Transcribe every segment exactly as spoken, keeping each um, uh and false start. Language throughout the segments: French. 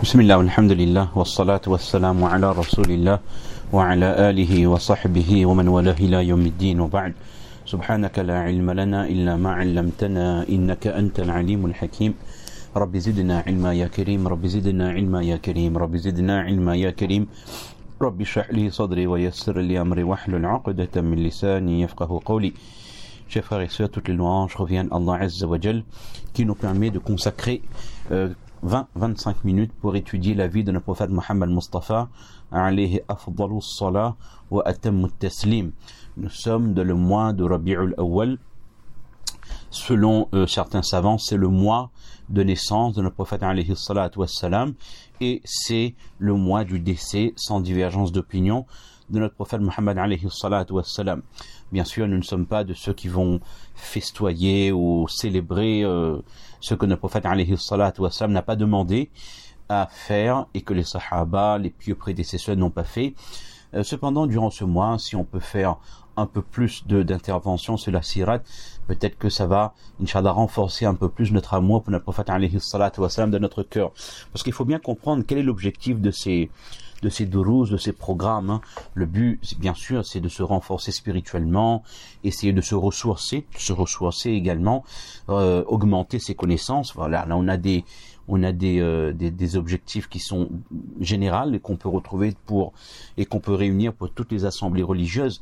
بسم الله والحمد لله والصلاة والسلام على رسول الله وعلى آله وصحبه ومن والاه إلى يوم الدين وبعد سبحانك لا علم لنا إلا ما علمتنا إنك أنت العليم الحكيم رب زدنا علما يا كريم رب زدنا علما يا كريم رب زدنا علما يا كريم رب اشرح لي صدري ويسر لي أمري واحلل عقدة من لساني يفقه قولي. Chers frères et sœurs, toutes les louanges reviennent à Allah Azza wa Jal qui nous permet de consacrer euh, vingt à vingt-cinq minutes pour étudier la vie de notre prophète Mohammed Mustafa alayhi afdalu salat wa atammu taslim. Nous sommes dans le mois de Rabi'ul Awwal. Selon euh, certains savants, c'est le mois de naissance de notre prophète alayhi salatu wassalam et c'est le mois du décès sans divergence d'opinion de notre prophète Mohammed alayhi salatu wassalam. Bien sûr, nous ne sommes pas de ceux qui vont festoyer ou célébrer euh, ce que notre prophète alayhi salatu wassalam n'a pas demandé à faire et que les sahaba, les pieux prédécesseurs n'ont pas fait. Euh, cependant, durant ce mois, si on peut faire un peu plus de, d'intervention sur la sirat, peut-être que ça va, Inch'Allah, renforcer un peu plus notre amour pour notre prophète alayhi salatu wassalam de notre cœur. Parce qu'il faut bien comprendre quel est l'objectif de ces de ces dourouz, de ces programmes. Hein. Le but, bien sûr, c'est de se renforcer spirituellement, essayer de se ressourcer, de se ressourcer également, euh, augmenter ses connaissances. Voilà, là on a des on a des, euh, des des objectifs qui sont généraux et qu'on peut retrouver pour et qu'on peut réunir pour toutes les assemblées religieuses.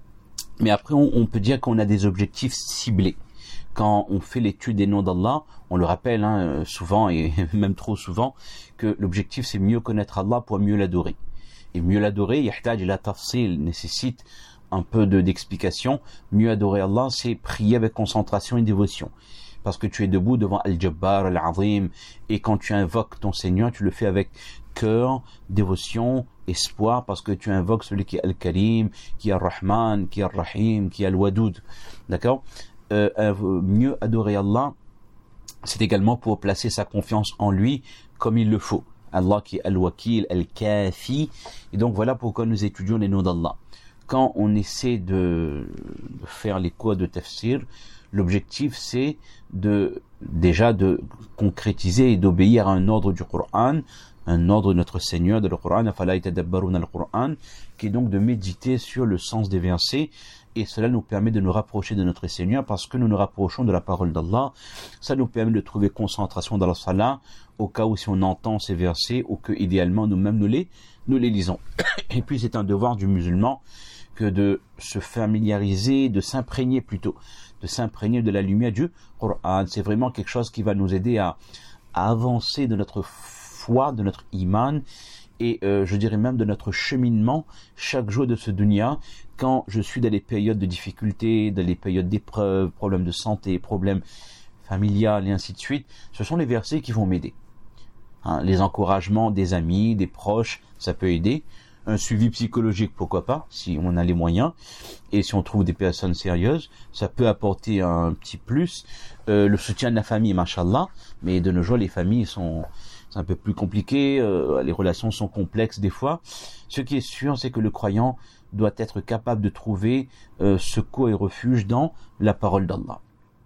Mais après, on, on peut dire qu'on a des objectifs ciblés. Quand on fait l'étude des noms d'Allah, on le rappelle hein, souvent et même trop souvent que l'objectif c'est mieux connaître Allah pour mieux l'adorer. Et mieux l'adorer, yahtaj ila tafsil, nécessite un peu de, d'explication. Mieux adorer Allah, c'est prier avec concentration et dévotion. Parce que tu es debout devant Al-Jabbar, Al-Azim, et quand tu invoques ton Seigneur, tu le fais avec cœur, dévotion, espoir, parce que tu invoques celui qui est Al-Karim, qui est Al-Rahman, qui est Al-Rahim, qui est Al-Wadoud. D'accord ? Euh, euh, mieux adorer Allah, c'est également pour placer sa confiance en lui comme il le faut. Allah qui est Al-Wakil, Al-Kafi. Et donc voilà pourquoi nous étudions les noms d'Allah. Quand on essaie de, de faire les cours de tafsir, l'objectif c'est de déjà de concrétiser et d'obéir à un ordre du Coran, un ordre de notre Seigneur de le Coran, afala yatadabbaruna al-Quran, qui est donc de méditer sur le sens des versets. Et cela nous permet de nous rapprocher de notre Seigneur parce que nous nous rapprochons de la parole d'Allah. Ça nous permet de trouver concentration dans la salat au cas où si on entend ces versets ou que idéalement nous-mêmes nous les, nous les lisons. Et puis c'est un devoir du musulman que de se familiariser, de s'imprégner plutôt, de s'imprégner de la lumière du Coran. C'est vraiment quelque chose qui va nous aider à, à avancer de notre foi, de notre iman et euh, je dirais même de notre cheminement chaque jour de ce dunya. Quand je suis dans les périodes de difficultés, dans les périodes d'épreuves, problèmes de santé, problèmes familiales et ainsi de suite, ce sont les versets qui vont m'aider. Hein, les encouragements des amis, des proches, ça peut aider. Un suivi psychologique, pourquoi pas, si on a les moyens. Et si on trouve des personnes sérieuses, ça peut apporter un petit plus. Euh, le soutien de la famille, machallah. Mais de nos jours, les familles sont... c'est un peu plus compliqué, euh, les relations sont complexes des fois. Ce qui est sûr, c'est que le croyant doit être capable de trouver euh, secours et refuge dans la parole d'Allah.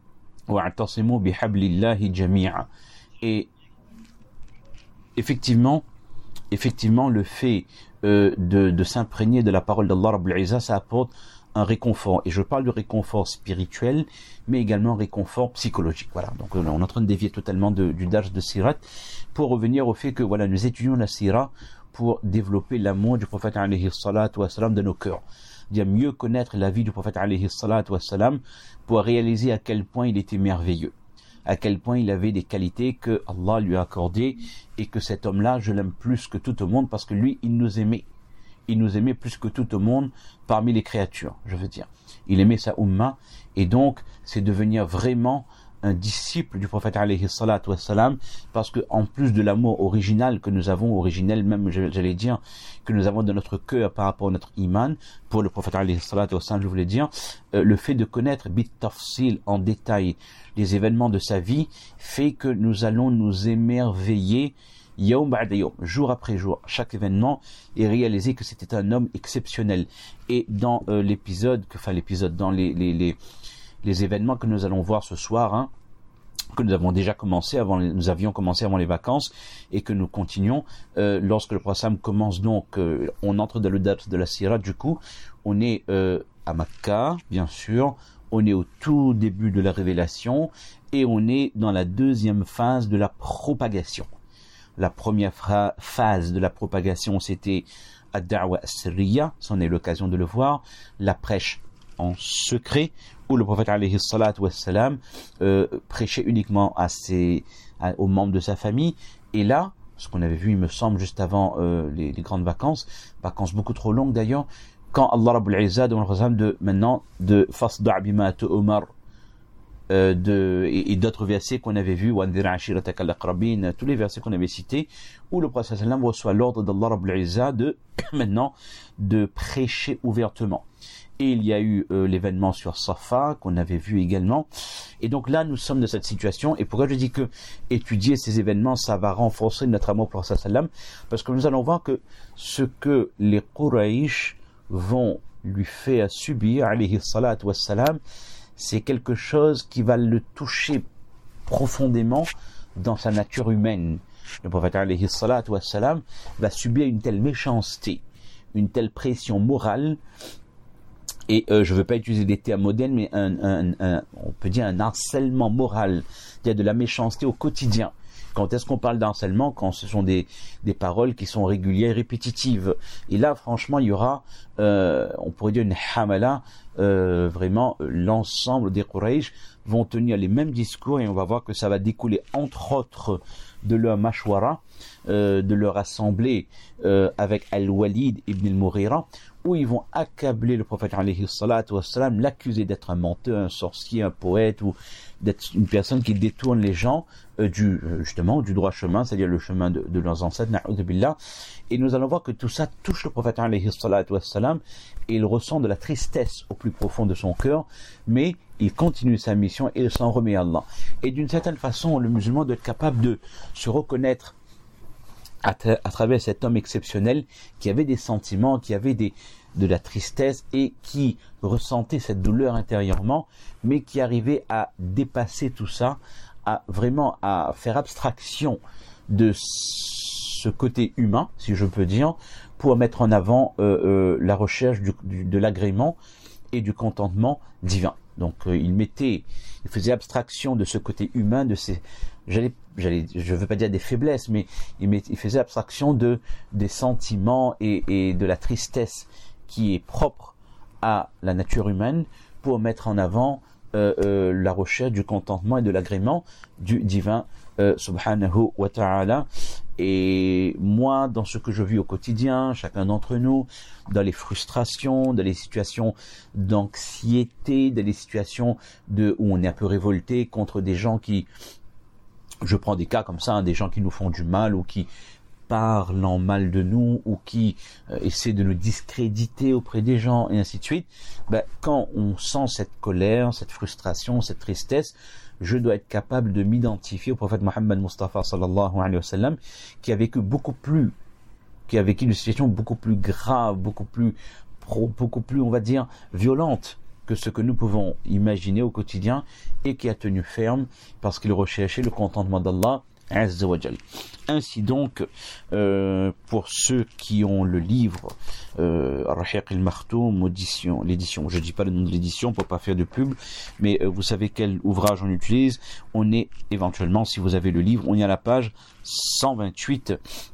Wa'tasimu bihablillahi jami'a. Et effectivement, effectivement, le fait euh, de, de s'imprégner de la parole d'Allah Rabbul Izzah, ça apporte un réconfort. Et je parle de réconfort spirituel, mais également réconfort psychologique. Voilà. Donc, on est en train de dévier totalement de, du dars de Sirat pour revenir au fait que, voilà, nous étudions la Sira pour développer l'amour du prophète alayhi salatu wassalam de nos cœurs. Dire mieux connaître la vie du prophète alayhi salatu wassalam pour réaliser à quel point il était merveilleux. À quel point il avait des qualités que Allah lui a accordées et que cet homme-là, je l'aime plus que tout le monde parce que lui, il nous aimait. Il nous aimait plus que tout le monde parmi les créatures, je veux dire. Il aimait sa umma et donc c'est devenir vraiment un disciple du prophète alayhi salatu wassalam parce que en plus de l'amour original que nous avons, originel même j'allais dire, que nous avons dans notre cœur par rapport à notre iman, pour le prophète alayhi salatu wassalam je voulais dire, euh, le fait de connaître bit tafsil en détail les événements de sa vie fait que nous allons nous émerveiller Yawm ba'da yawm, jour après jour, chaque événement, et réaliser que c'était un homme exceptionnel. Et dans euh, l'épisode, enfin l'épisode, dans les, les, les, les événements que nous allons voir ce soir, hein, que nous avons déjà commencé avant, les, nous avions commencé avant les vacances et que nous continuons euh, lorsque le prophète commence donc, euh, on entre dans le date de la Sira, du coup, on est euh, à Makkah, bien sûr, on est au tout début de la révélation et on est dans la deuxième phase de la propagation. La première fra- phase de la propagation, c'était Ad-Da'wa As-Sirriya, c'en est l'occasion de le voir, la prêche en secret, où le prophète alayhi salatu wassalam euh, prêchait uniquement à ses, à, aux membres de sa famille. Et là, ce qu'on avait vu, il me semble, juste avant euh, les, les grandes vacances, vacances beaucoup trop longues d'ailleurs, quand Allah Rabbul Izzah demande de maintenant de fasda' bima tu'mar, euh, de et, et d'autres versets qu'on avait vus, wanzir ashiratak al-aqrabin, tous les versets qu'on avait cités, où le prophète sallallahu alayhi wa sallam reçoit l'ordre d'Allah Rabbul Izzah de maintenant de prêcher ouvertement. Et il y a eu euh, l'événement sur Safa qu'on avait vu également. Et donc là, nous sommes dans cette situation. Et pourquoi je dis que étudier ces événements, ça va renforcer notre amour pour le prophète sallam, parce que nous allons voir que ce que les Quraysh vont lui faire subir, alayhi salatu wassalam, c'est quelque chose qui va le toucher profondément dans sa nature humaine. Le prophète alayhi salatu wassalam va subir une telle méchanceté, une telle pression morale. Et euh, je ne veux pas utiliser des termes modernes, mais un, un, un, on peut dire un harcèlement moral, c'est-à-dire de la méchanceté au quotidien. Quand est-ce qu'on parle d'harcèlement? Quand ce sont des, des paroles qui sont régulières et répétitives. Et là, franchement, il y aura, euh, on pourrait dire une hamala, euh, vraiment, l'ensemble des Quraysh vont tenir les mêmes discours et on va voir que ça va découler, entre autres, de leur mashwara, euh, de leur assemblée euh, avec Al-Walid ibn al-Mughira, où ils vont accabler le prophète alayhi salatu wassalam, l'accuser d'être un menteur, un sorcier, un poète, ou d'être une personne qui détourne les gens euh, du justement du droit chemin, c'est-à-dire le chemin de, de leurs ancêtres, na'udhu billah. Et nous allons voir que tout ça touche le prophète alayhi salatu wassalam, et il ressent de la tristesse au plus profond de son cœur, mais il continue sa mission et il s'en remet à Allah. Et d'une certaine façon, le musulman doit être capable de se reconnaître à, tra- à travers cet homme exceptionnel qui avait des sentiments, qui avait des, de la tristesse et qui ressentait cette douleur intérieurement, mais qui arrivait à dépasser tout ça, à vraiment à faire abstraction de ce côté humain, si je peux dire, pour mettre en avant euh, euh, la recherche du, du, de l'agrément et du contentement divin. Donc euh, il mettait, il faisait abstraction de ce côté humain, de ces, j'allais, j'allais, je veux pas dire des faiblesses, mais il, met, il faisait abstraction de des sentiments et, et de la tristesse qui est propre à la nature humaine pour mettre en avant euh, euh, la recherche du contentement et de l'agrément du divin euh, subhanahu wa ta'ala. Et moi, dans ce que je vis au quotidien, chacun d'entre nous, dans les frustrations, dans les situations d'anxiété, dans les situations de, où on est un peu révolté contre des gens qui, je prends des cas comme ça, hein, des gens qui nous font du mal ou qui parlent en mal de nous ou qui euh, essaient de nous discréditer auprès des gens et ainsi de suite. Ben, quand on sent cette colère, cette frustration, cette tristesse, je dois être capable de m'identifier au prophète Mohammed Mustafa sallallahu alayhi wa sallam, qui a vécu beaucoup plus, qui a vécu une situation beaucoup plus grave, beaucoup plus, pro, beaucoup plus, on va dire, violente que ce que nous pouvons imaginer au quotidien et qui a tenu ferme parce qu'il recherchait le contentement d'Allah Azza wa Jal. Ainsi donc, euh, pour ceux qui ont le livre euh, Ar-Rahiq al-Makhtoum, édition, l'édition, je dis pas le nom de l'édition pour pas faire de pub, mais euh, vous savez quel ouvrage on utilise. On est éventuellement, si vous avez le livre, on est à la page cent vingt-huit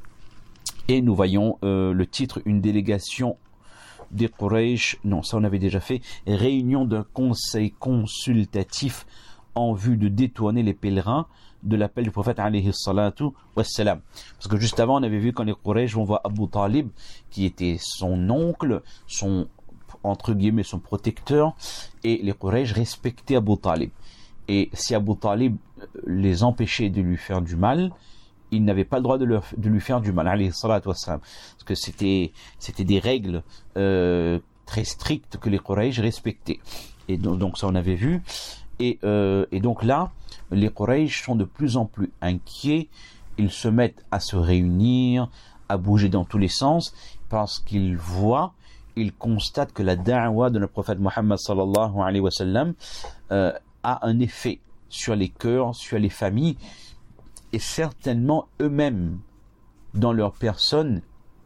et nous voyons euh, le titre, une délégation des Quraysh, non ça on avait déjà fait, réunion d'un conseil consultatif en vue de détourner les pèlerins de l'appel du prophète alayhi salatu wassalam. Parce que juste avant on avait vu quand les Quraysh vont voir Abu Talib qui était son oncle, son entre guillemets son protecteur, et les Quraysh respectaient Abu Talib. Et si Abu Talib les empêchait de lui faire du mal, ils n'avaient pas le droit de, leur, de lui faire du mal, alayhi salatu wassalam. Parce que c'était, c'était des règles euh, très strictes que les Quraysh respectaient. Et donc, donc ça on avait vu. Et, euh, et donc là, les Quraysh sont de plus en plus inquiets. Ils se mettent à se réunir, à bouger dans tous les sens, parce qu'ils voient, ils constatent que la da'wa de notre prophète Mohammed sallallahu alayhi wa sallam euh, a un effet sur les cœurs, sur les familles, et certainement eux-mêmes, dans leur personne,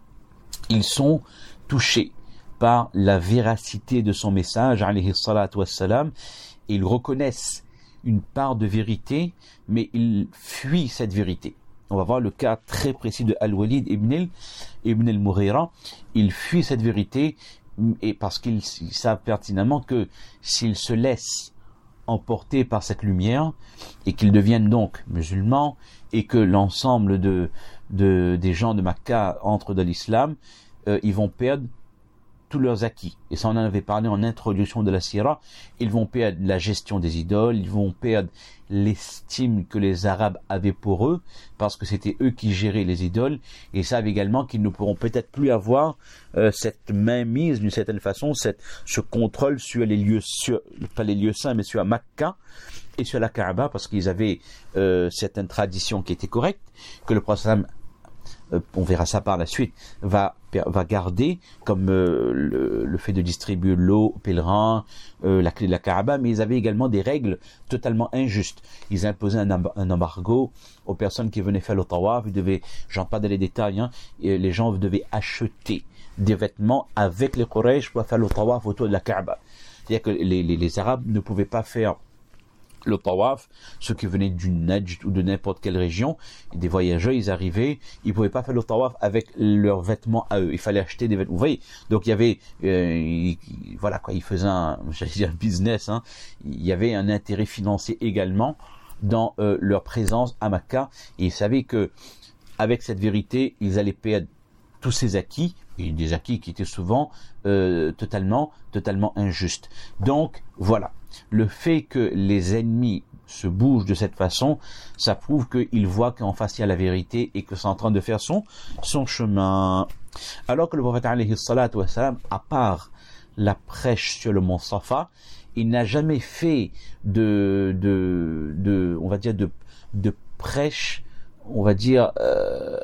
ils sont touchés par la véracité de son message, alayhi salatu wassalam, et ils reconnaissent une part de vérité, mais ils fuient cette vérité. On va voir le cas très précis de Al-Walid ibn, al, ibn al-Mughira. Il fuit cette vérité et parce qu'ils savent pertinemment que s'ils se laissent emporter par cette lumière et qu'ils deviennent donc musulmans et que l'ensemble de, de, des gens de Makka entrent dans l'islam, euh, ils vont perdre tous leurs acquis. Et ça, on en avait parlé en introduction de la Sira. Ils vont perdre la gestion des idoles, ils vont perdre l'estime que les Arabes avaient pour eux, parce que c'était eux qui géraient les idoles, et ils savent également qu'ils ne pourront peut-être plus avoir euh, cette mainmise, d'une certaine façon, cette, ce contrôle sur les lieux, sur, pas les lieux saints, mais sur Makka et sur la Kaaba, parce qu'ils avaient euh, certaines traditions qui étaient correctes, que le prophète, euh, on verra ça par la suite, va va garder, comme euh, le, le fait de distribuer l'eau aux pèlerins, euh, la clé de la Kaaba, mais ils avaient également des règles totalement injustes. Ils imposaient un, un embargo aux personnes qui venaient faire le tawaf. Ils devaient, j'en parle dans les détails, hein, et les gens devaient acheter des vêtements avec les Quraysh pour faire le tawaf autour de la Kaaba. C'est-à-dire que les, les, les Arabes ne pouvaient pas faire le tawaf, ceux qui venaient du Najd ou de n'importe quelle région, des voyageurs, ils arrivaient, ils pouvaient pas faire le tawaf avec leurs vêtements à eux, il fallait acheter des vêtements, vous voyez, donc il y avait, euh, il, voilà quoi, ils faisaient un, j'allais dire un business, hein, il y avait un intérêt financier également dans euh, leur présence à Makka, et ils savaient que avec cette vérité, ils allaient perdre tous ces acquis, et des acquis qui étaient souvent euh, totalement, totalement injustes. Donc voilà, le fait que les ennemis se bougent de cette façon, ça prouve qu'ils voient qu'en face il y a la vérité et que c'est en train de faire son, son chemin. Alors que le prophète alayhi salatu wassalam, à part la prêche sur le mont Safa, il n'a jamais fait de, de, de, on va dire de, de prêche, on va dire euh,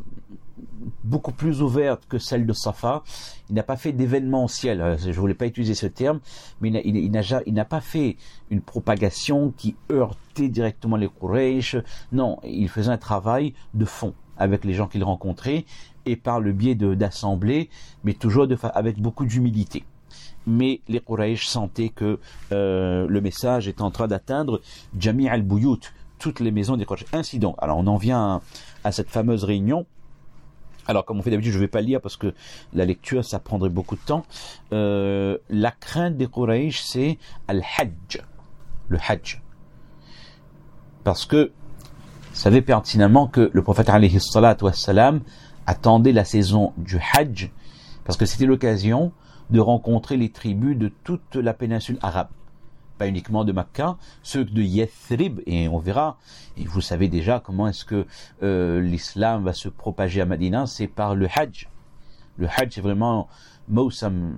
beaucoup plus ouverte que celle de Safa. Il n'a pas fait d'événementiel, je ne voulais pas utiliser ce terme, mais il, il, il, n'a, il n'a pas fait une propagation qui heurtait directement les Quraysh. Non, il faisait un travail de fond avec les gens qu'il rencontrait et par le biais de, d'assemblées, mais toujours de, avec beaucoup d'humilité. Mais les Quraysh sentaient que euh, le message était en train d'atteindre Jami' al-Buyut, toutes les maisons des Quraysh. Ainsi donc, alors on en vient à, à cette fameuse réunion. Alors, comme on fait d'habitude, je ne vais pas lire parce que la lecture, ça prendrait beaucoup de temps. Euh, la crainte des Quraysh, c'est Al-Hajj, le Hajj. Parce que, vous savez pertinemment que le prophète alayhi salatu wassalam attendait la saison du Hajj, parce que c'était l'occasion de rencontrer les tribus de toute la péninsule arabe. Pas uniquement de Makka, ceux de Yathrib, et on verra, et vous savez déjà comment est-ce que euh, l'islam va se propager à Médine, c'est par le Hajj. Le Hajj, c'est vraiment Mawsam,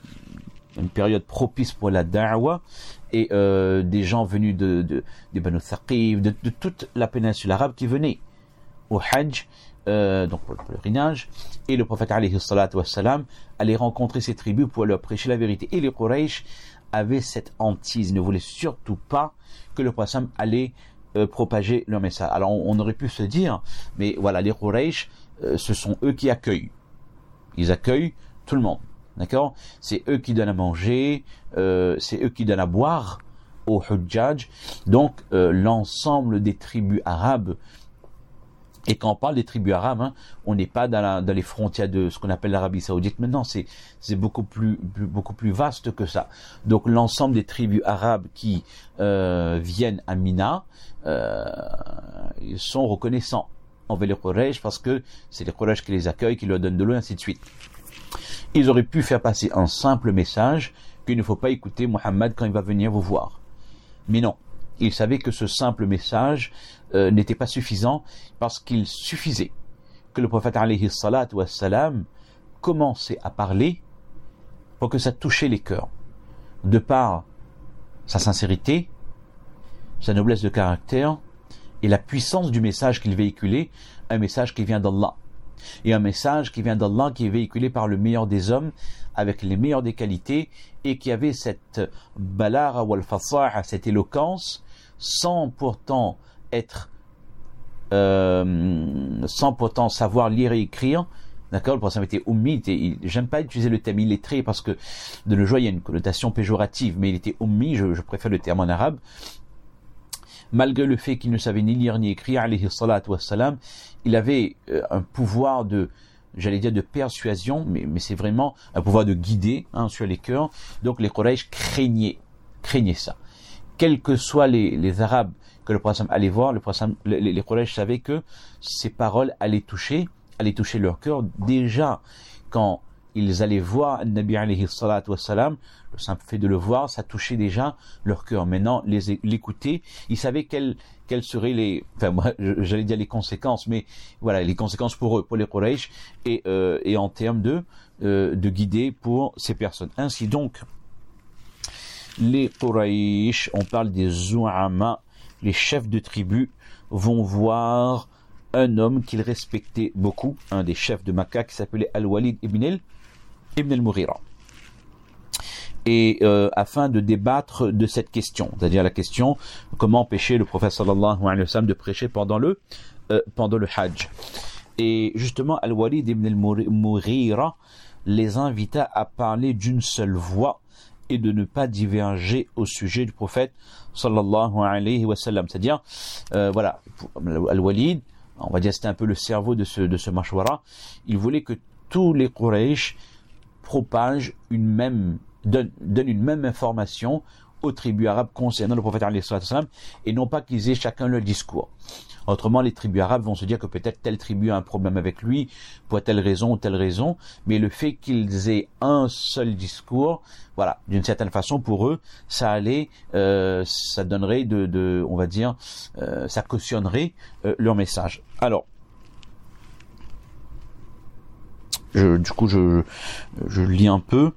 une période propice pour la da'wa, et euh, des gens venus de, de, de Banu Thaqif, de, de toute la péninsule arabe qui venaient au Hajj, euh, donc pour le pèlerinage, et le prophète alayhi salatu wassalam allait rencontrer ces tribus pour leur prêcher la vérité. Et les Quraysh avaient cette hantise, ne voulaient surtout pas que le prophète allait euh, propager leur message. Alors on, on aurait pu se dire, mais voilà, les Quraysh, euh, ce sont eux qui accueillent. Ils accueillent tout le monde, d'accord ? C'est eux qui donnent à manger, euh, c'est eux qui donnent à boire aux Hujjaj. Donc euh, l'ensemble des tribus arabes, et quand on parle des tribus arabes, hein, on n'est pas dans, la, dans les frontières de ce qu'on appelle l'Arabie Saoudite. Maintenant, c'est, c'est beaucoup plus, plus, beaucoup plus vaste que ça. Donc, l'ensemble des tribus arabes qui euh, viennent à Mina, euh, ils sont reconnaissants envers les Quraysh parce que c'est les Quraysh qui les accueillent, qui leur donnent de l'eau, et ainsi de suite. Ils auraient pu faire passer un simple message qu'il ne faut pas écouter Muhammad quand il va venir vous voir. Mais non. Ils savaient que ce simple message euh, n'était pas suffisant parce qu'il suffisait que le prophète alayhi salatu wassalam commençait à parler pour que ça touchait les cœurs. De par sa sincérité, sa noblesse de caractère et la puissance du message qu'il véhiculait, un message qui vient d'Allah. Et un message qui vient d'Allah, qui est véhiculé par le meilleur des hommes, avec les meilleures des qualités, et qui avait cette balara wal fasaha, cette éloquence, sans pourtant être, euh, sans pourtant savoir lire et écrire. D'accord, le prophète était ummi, j'aime pas utiliser le terme illettré parce que de nos jours il y a une connotation péjorative, mais il était ummi, je, je préfère le terme en arabe. Malgré le fait qu'il ne savait ni lire ni écrire, alayhi salatu wassalam, il avait euh, un pouvoir de, j'allais dire de persuasion, mais, mais c'est vraiment un pouvoir de guider hein, sur les cœurs. Donc les Quraysh craignaient, craignaient ça. Quels que soient les, les Arabes que le prophète allait voir, le prophète, les, les Quraysh savaient que ces paroles allaient toucher, allaient toucher leur cœur. Déjà, quand ils allaient voir Nabi alayhi salatu wassalam, le simple fait de le voir, ça touchait déjà leur cœur. Maintenant, les, l'écouter, ils savaient quelles, quelles seraient les, enfin moi, j'allais dire les conséquences, mais voilà, les conséquences pour eux, pour les Quraysh, et, euh, et en termes de, euh, de guider pour ces personnes. Ainsi donc, les Quraysh, on parle des Zou'ama, les chefs de tribu, vont voir un homme qu'ils respectaient beaucoup, un des chefs de Makkah qui s'appelait Al-Walid ibn al Ibn al-Mughira, et euh, afin de débattre de cette question, c'est-à-dire la question comment empêcher le prophète sallallahu alayhi wa sallam de prêcher pendant le euh, pendant le Hajj. Et justement Al-Walid ibn al-Mughira les invita à parler d'une seule voix et de ne pas diverger au sujet du prophète sallallahu alayhi wa sallam, c'est-à-dire euh, voilà, Al-Walid, on va dire c'était un peu le cerveau de ce de ce mashwara, il voulait que tous les Quraysh propage une même, donne, donne une même information aux tribus arabes concernant le prophète alayhi salam, et non pas qu'ils aient chacun leur discours. Autrement, les tribus arabes vont se dire que peut-être telle tribu a un problème avec lui, pour telle raison ou telle raison, mais le fait qu'ils aient un seul discours, voilà, d'une certaine façon, pour eux, ça allait, euh, ça donnerait de, de, on va dire, euh, ça cautionnerait euh, leur message. Alors, Je, du coup, je, je lis un peu.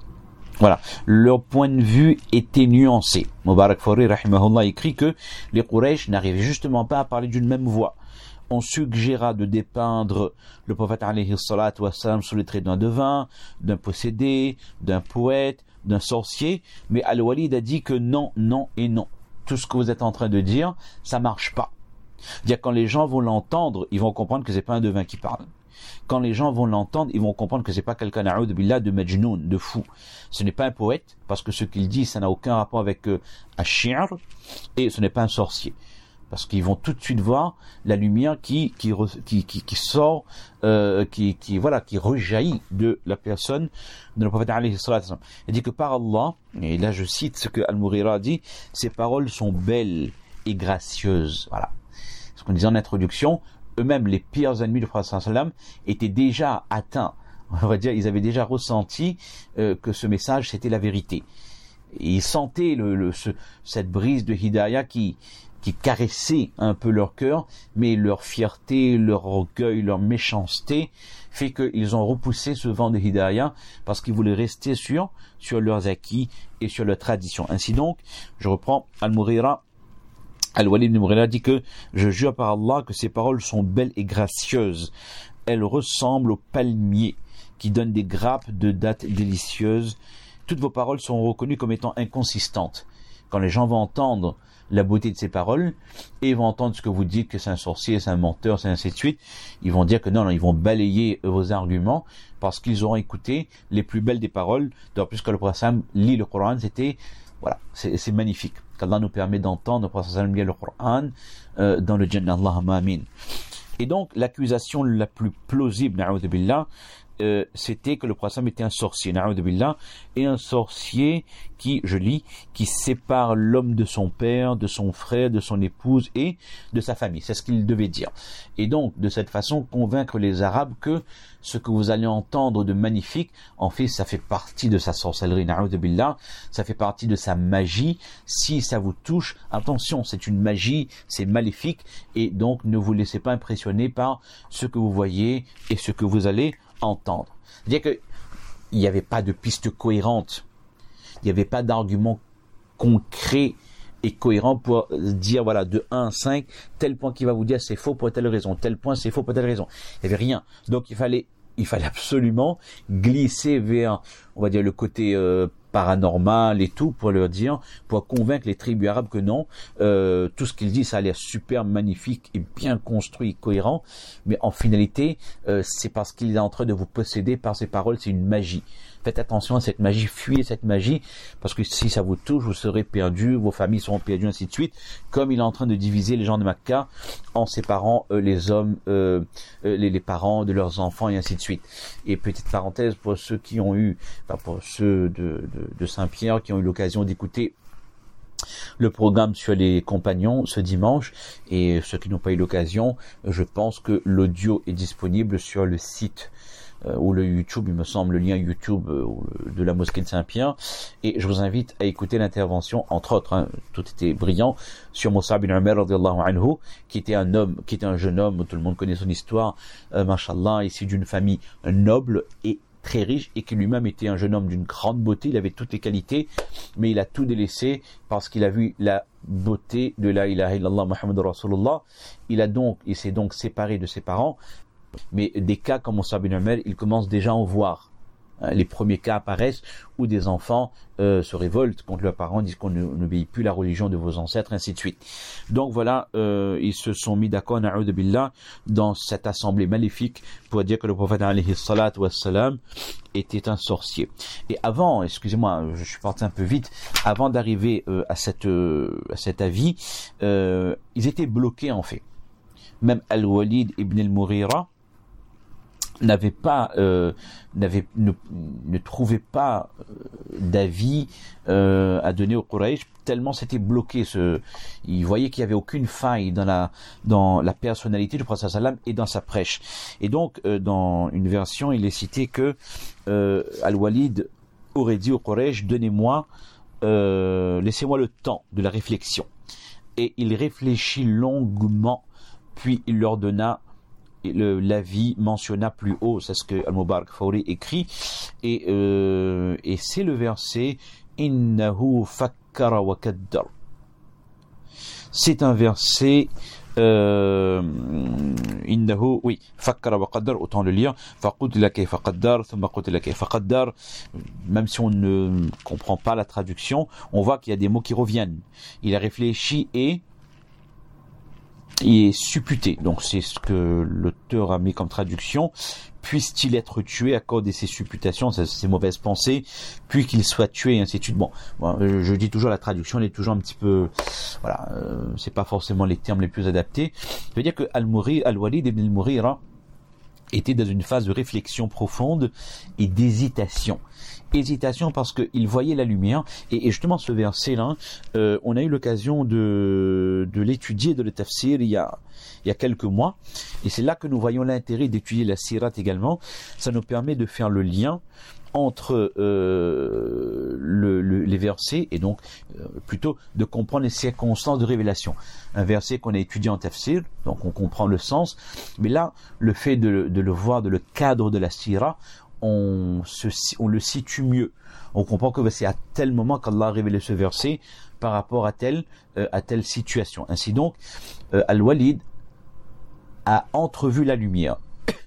Voilà. Leur point de vue était nuancé. Mubarak Fawri, rahimahullah, écrit que les Quraysh n'arrivaient justement pas à parler d'une même voix. On suggéra de dépeindre le prophète alayhi salatu wassalam sous les traits d'un devin, d'un possédé, d'un poète, d'un sorcier. Mais Al-Walid a dit que non, non et non. Tout ce que vous êtes en train de dire, ça marche pas. C'est-à-dire, quand les gens vont l'entendre, ils vont comprendre que c'est pas un devin qui parle. Quand les gens vont l'entendre, ils vont comprendre que c'est pas quelqu'un na'oud billah de majnoun, de fou. Ce n'est pas un poète, parce que ce qu'il dit, ça n'a aucun rapport avec euh, Ash-Shi'r, et ce n'est pas un sorcier. Parce qu'ils vont tout de suite voir la lumière qui qui qui qui, qui sort, euh, qui qui voilà, qui rejaillit de la personne de le prophète alayhi salatu wasallam. Il dit que par Allah, et là je cite ce que Al-Mughira dit, ces paroles sont belles et gracieuses. Voilà. Ce qu'on disait en introduction. Eux-mêmes, les pires ennemis du prophète sallallahu alayhi wa sallam étaient déjà atteints, on va dire, ils avaient déjà ressenti euh, que ce message c'était la vérité. Et ils sentaient le, le, ce, cette brise de hidayah qui, qui caressait un peu leur cœur, mais leur fierté, leur orgueil, leur méchanceté fait qu'ils ont repoussé ce vent de hidayah parce qu'ils voulaient rester sur, sur leurs acquis et sur leurs traditions. Ainsi donc, je reprends Al-Mughira. Al-Walid ibn Mughira dit que je jure par Allah que ces paroles sont belles et gracieuses. Elles ressemblent aux palmiers qui donnent des grappes de dattes délicieuses. Toutes vos paroles sont reconnues comme étant inconsistantes. Quand les gens vont entendre la beauté de ces paroles et vont entendre ce que vous dites que c'est un sorcier, c'est un menteur, c'est ainsi de suite, ils vont dire que non, non, ils vont balayer vos arguments parce qu'ils auront écouté les plus belles des paroles. D'ailleurs, puisque le prophète lit le Coran, c'était voilà, c'est, c'est magnifique. Qu'Allah nous permet d'entendre le prophète lire le Coran euh, dans le Jannah. Allahumma amin. Et donc, l'accusation la plus plausible, na'oudhu billah, euh, c'était que le prophète était un sorcier, na'oudhu billah, et un sorcier qui, je lis, qui sépare l'homme de son père, de son frère, de son épouse et de sa famille. C'est ce qu'il devait dire. Et donc, de cette façon, convaincre les Arabes que ce que vous allez entendre de magnifique, en fait, ça fait partie de sa sorcellerie, na'oudhu billah, ça fait partie de sa magie. Si ça vous touche, attention, c'est une magie, c'est maléfique, et donc ne vous laissez pas impressionner par ce que vous voyez et ce que vous allez entendre. C'est-à-dire que il n'y avait pas de piste cohérente, il n'y avait pas d'argument concret et cohérent pour dire voilà de un à cinq, tel point qui va vous dire c'est faux pour telle raison, tel point c'est faux pour telle raison. Il n'y avait rien. Donc il fallait il fallait absolument glisser vers, on va dire, le côté euh, paranormal et tout, pour leur dire, pour convaincre les tribus arabes que non, euh, tout ce qu'il dit, ça a l'air super magnifique et bien construit, cohérent, mais en finalité, euh, c'est parce qu'il est en train de vous posséder par ses paroles, c'est une magie. Faites attention à cette magie, fuyez cette magie, parce que si ça vous touche, vous serez perdus, vos familles seront perdues, ainsi de suite, comme il est en train de diviser les gens de Makka en séparant euh, les hommes, euh, euh, les, les parents de leurs enfants, et ainsi de suite. Et petite parenthèse, pour ceux qui ont eu, enfin pour ceux de, de, de Saint-Pierre, qui ont eu l'occasion d'écouter le programme sur les compagnons ce dimanche, et ceux qui n'ont pas eu l'occasion, je pense que l'audio est disponible sur le site Euh, ou le YouTube, il me semble, le lien YouTube euh, de la mosquée de Saint-Pierre, et je vous invite à écouter l'intervention, entre autres, hein, tout était brillant, sur Moussa bin Umar radiyallahu anhu, qui était un homme, qui était un jeune homme, tout le monde connaît son histoire, euh, mashallah, issu d'une famille noble et très riche, et qui lui-même était un jeune homme d'une grande beauté, il avait toutes les qualités, mais il a tout délaissé parce qu'il a vu la beauté de la ilaha illallah Muhammad Rasulullah. Il a donc, il s'est donc séparé de ses parents. Mais des cas comme Moussa bin Umar, il commence déjà à en voir. Les premiers cas apparaissent où des enfants euh, se révoltent contre leurs parents, disent qu'on n'obéit plus la religion de vos ancêtres, ainsi de suite. Donc voilà, euh, ils se sont mis d'accord, na'udhu billah, dans cette assemblée maléfique pour dire que le prophète alayhi salatu wassalam était un sorcier. Et avant, excusez-moi, je suis parti un peu vite, avant d'arriver euh, à, cette, euh, à cet avis, euh, ils étaient bloqués en fait. Même Al-Walid ibn al-Mughira n'avait pas, euh, n'avait, ne, ne trouvait pas d'avis euh, à donner au Quraysh, tellement c'était bloqué. Ce, il voyait qu'il n'y avait aucune faille dans la, dans la personnalité du prophète sallam et dans sa prêche. Et donc, euh, dans une version, il est cité que euh, Al-Walid aurait dit au Quraysh, donnez-moi, euh, laissez-moi le temps de la réflexion. Et il réfléchit longuement, puis il leur donna le, l'avis mentionna plus haut, c'est ce que Al-Mubarak Fawri écrit, et, euh, et c'est le verset Innahu fakkara wa kaddar. C'est un verset euh, Innahu, oui, fakkara wa qaddar, autant le lire, faqutila kayfa qaddar, thumma qutila kayfa qaddar. Même si on ne comprend pas la traduction, on voit qu'il y a des mots qui reviennent. Il a réfléchi et il est supputé, donc c'est ce que l'auteur a mis comme traduction, puisse-t-il être tué à cause de ses supputations, ses mauvaises pensées, puis qu'il soit tué, et ainsi de suite. Bon, bon, je dis toujours la traduction, elle est toujours un petit peu, voilà, euh, c'est pas forcément les termes les plus adaptés. Je veux dire que Al-Muri, Al-Walid ibn al-Mughira était dans une phase de réflexion profonde et d'hésitation. Hésitation parce qu'il voyait la lumière, et, et justement ce verset-là, euh, on a eu l'occasion de, de l'étudier, de le tafsir il y a, il y a quelques mois, et c'est là que nous voyons l'intérêt d'étudier la sirat également. Ça nous permet de faire le lien entre euh, le, le, les versets, et donc euh, plutôt de comprendre les circonstances de révélation. Un verset qu'on a étudié en tafsir, donc on comprend le sens, mais là, le fait de, de le voir dans le cadre de la sira, on, se, on le situe mieux. On comprend que c'est à tel moment qu'Allah a révélé ce verset par rapport à telle, euh, à telle situation. Ainsi donc, euh, Al-Walid a entrevu la lumière.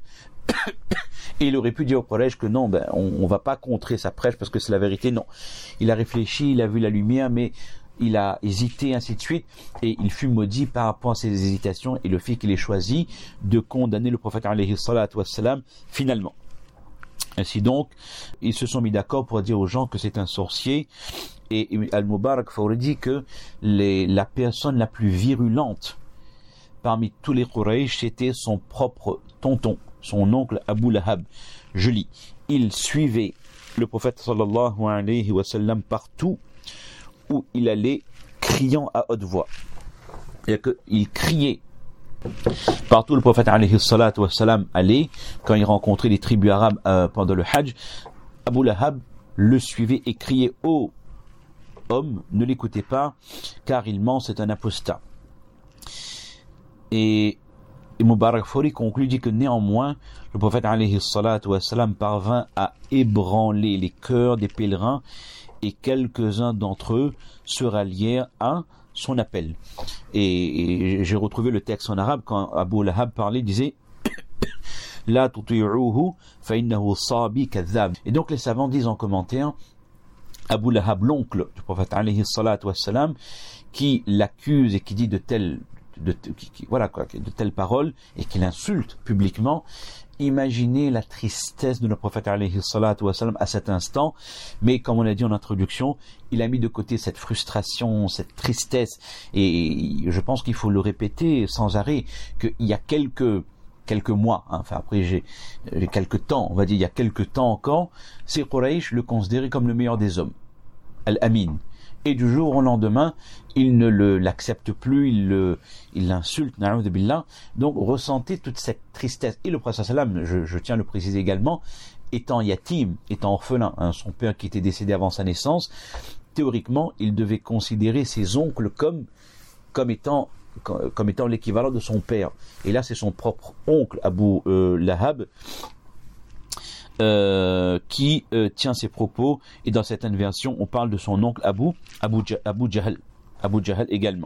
Et il aurait pu dire au Quraysh que non, ben, on ne va pas contrer sa prêche parce que c'est la vérité. Non. Il a réfléchi, il a vu la lumière, mais il a hésité, ainsi de suite, et il fut maudit par rapport à ses hésitations et le fait qu'il ait choisi de condamner le prophète alayhi salatu wassalam finalement. Ainsi donc, ils se sont mis d'accord pour dire aux gens que c'est un sorcier, et Al-Mubarak Fawri dit que les, la personne la plus virulente parmi tous les Quraysh, c'était son propre tonton, son oncle Abu Lahab. Je lis, il suivait le prophète sallallahu alayhi wa sallam partout où il allait, criant à haute voix. C'est-à-dire qu'il criait partout le prophète alayhi salatu wa sallam allait, quand il rencontrait les tribus arabes euh, pendant le Hajj, Abu Lahab le suivait et criait « Oh homme, ne l'écoutez pas, car il ment, c'est un apostat. » Et Et Mubarak Fawri conclut, dit que néanmoins, le prophète alayhi salatu wa sallam parvint à ébranler les cœurs des pèlerins et quelques-uns d'entre eux se rallièrent à son appel. Et, et j'ai retrouvé le texte en arabe quand Abu Lahab parlait, il disait La tuti'uhu fa innahu sabi kadhab. Et donc les savants disent en commentaire, Abu Lahab, l'oncle du prophète alayhi salatu wassalam, qui l'accuse et qui dit de telles de, de, qui, qui, voilà quoi, de telles paroles et qui l'insulte publiquement. Imaginez la tristesse de notre prophète alayhi salatu wassalam à cet instant, mais comme on l'a dit en introduction, il a mis de côté cette frustration, cette tristesse, et je pense qu'il faut le répéter sans arrêt, qu'il y a quelques quelques mois, hein, enfin après j'ai, j'ai quelques temps, on va dire il y a quelques temps encore, ces Quraysh le considéraient comme le meilleur des hommes, Al-Amin. Et du jour au lendemain, il ne le, l'accepte plus, il, le, il l'insulte, na'udhu billah. Donc, ressentez toute cette tristesse. Et le prophète sallam, je, je tiens à le préciser également, étant yatim, étant orphelin, hein, son père qui était décédé avant sa naissance, théoriquement, il devait considérer ses oncles comme, comme étant, comme, comme étant l'équivalent de son père. Et là, c'est son propre oncle, Abu euh, Lahab, Euh, qui euh, tient ses propos, et dans certaines versions on parle de son oncle Abu Abu, Abu Jahl Abu Jahl également.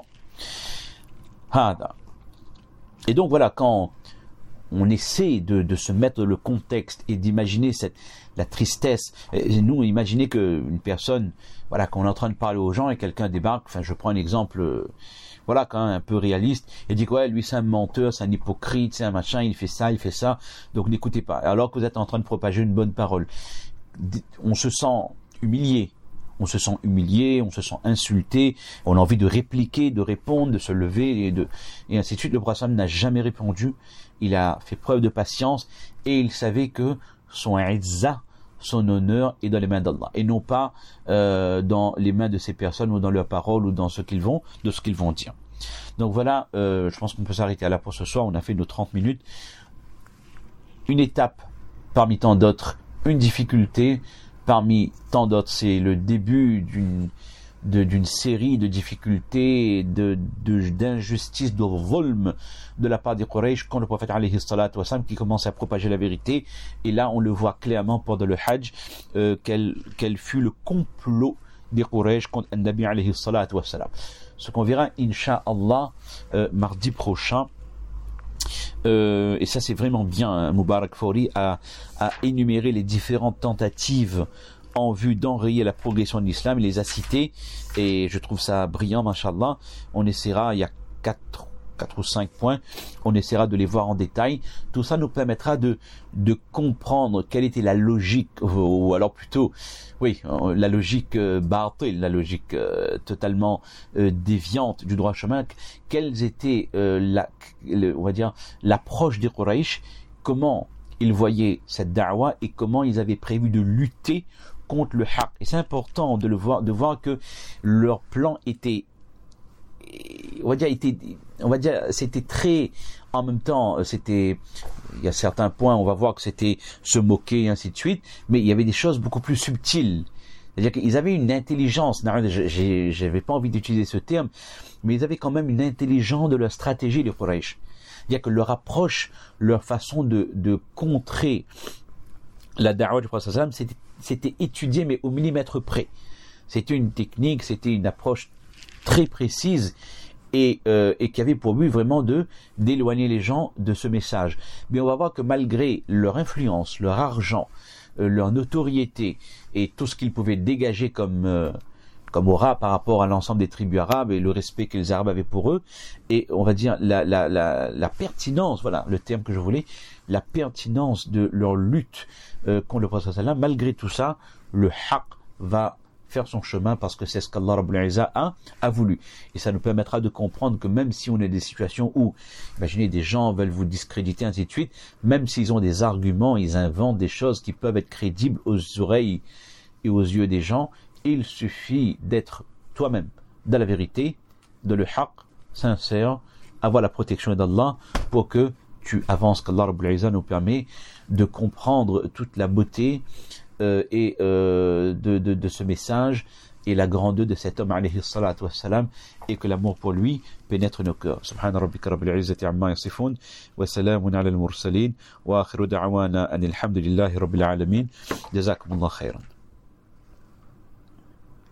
Hada. Et donc voilà, quand on essaie de, de se mettre dans le contexte et d'imaginer cette, la tristesse, et nous imaginez qu'une personne, voilà, qu'on est en train de parler aux gens et quelqu'un débarque, enfin je prends un exemple euh, voilà, quand même un peu réaliste, et dit que ouais, lui c'est un menteur, c'est un hypocrite, c'est un machin, il fait ça, il fait ça, donc n'écoutez pas. Alors que vous êtes en train de propager une bonne parole, on se sent humilié, on se sent humilié, on se sent insulté, on a envie de répliquer, de répondre, de se lever, et, de, et ainsi de suite. Le prophète n'a jamais répondu, il a fait preuve de patience, et il savait que son izza, son honneur est dans les mains d'Allah, et non pas euh, dans les mains de ces personnes, ou dans leurs paroles, ou dans ce qu'ils vont, de ce qu'ils vont dire. Donc voilà, euh, je pense qu'on peut s'arrêter là pour ce soir, on a fait nos trente minutes. Une étape parmi tant d'autres, une difficulté parmi tant d'autres, c'est le début d'une de, d'une série de difficultés, de, de, d'injustices, de zulm de la part des Quraysh contre le prophète alayhi salatu wassalam, qui commence à propager la vérité. Et là, on le voit clairement pendant le Hajj, euh, quel, quel fut le complot des Quraysh contre un Nabi alayhi salatu wassalam. Ce qu'on verra, Inch'Allah, euh, mardi prochain. Euh, et ça, c'est vraiment bien, hein, Mubarak Fawri a, a énuméré les différentes tentatives en vue d'enrayer la progression de l'islam, il les a cités, et je trouve ça brillant, mashallah. On essaiera, il y a quatre, quatre ou cinq points, on essaiera de les voir en détail. Tout ça nous permettra de, de comprendre quelle était la logique, ou, ou alors plutôt, oui, la logique euh, batil, la logique euh, totalement euh, déviante du droit chemin, quelles étaient, euh, la, le, on va dire, l'approche des Quraysh, comment ils voyaient cette da'wa, et comment ils avaient prévu de lutter contre le haqq. Et c'est important de le voir, de voir que leur plan était, on va dire, était, on va dire, c'était très, en même temps, c'était, il y a certains points, on va voir que c'était se moquer et ainsi de suite, mais il y avait des choses beaucoup plus subtiles. C'est-à-dire qu'ils avaient une intelligence, j'ai, j'avais pas envie d'utiliser ce terme, mais ils avaient quand même une intelligence de leur stratégie, les Quraysh. C'est-à-dire que leur approche, leur façon de, de contrer la da'wa du prophète sallam, c'était, c'était étudié, mais au millimètre près. C'était une technique, c'était une approche très précise, et, euh, et qui avait pour but vraiment de d'éloigner les gens de ce message. Mais on va voir que malgré leur influence, leur argent, euh, leur notoriété, et tout ce qu'ils pouvaient dégager comme... Euh, comme aura par rapport à l'ensemble des tribus arabes et le respect que les Arabes avaient pour eux, et on va dire la, la, la, la pertinence, voilà le terme que je voulais, la pertinence de leur lutte euh, contre le prophète sallam. Malgré tout ça, le haqq va faire son chemin, parce que c'est ce qu'Allah Rabbul Izza a, a voulu. Et ça nous permettra de comprendre que même si on est dans des situations où, imaginez, des gens veulent vous discréditer, ainsi de suite, même s'ils ont des arguments, ils inventent des choses qui peuvent être crédibles aux oreilles et aux yeux des gens, il suffit d'être toi-même dans la vérité, de le haqq, sincère, avoir la protection d'Allah pour que tu avances, qu'Allah Rabbul Izza nous permet de comprendre toute la beauté euh, et euh, de, de, de ce message et la grandeur de cet homme alayhi salatu wassalam, et que l'amour pour lui pénètre nos cœurs. Subhana rabbika rabbil izzati amma yasifun, wa salamun ala al-mursalin, wa akhiru da'wana anil hamdulillahi rabbil alamin. Jazakumullah khairan.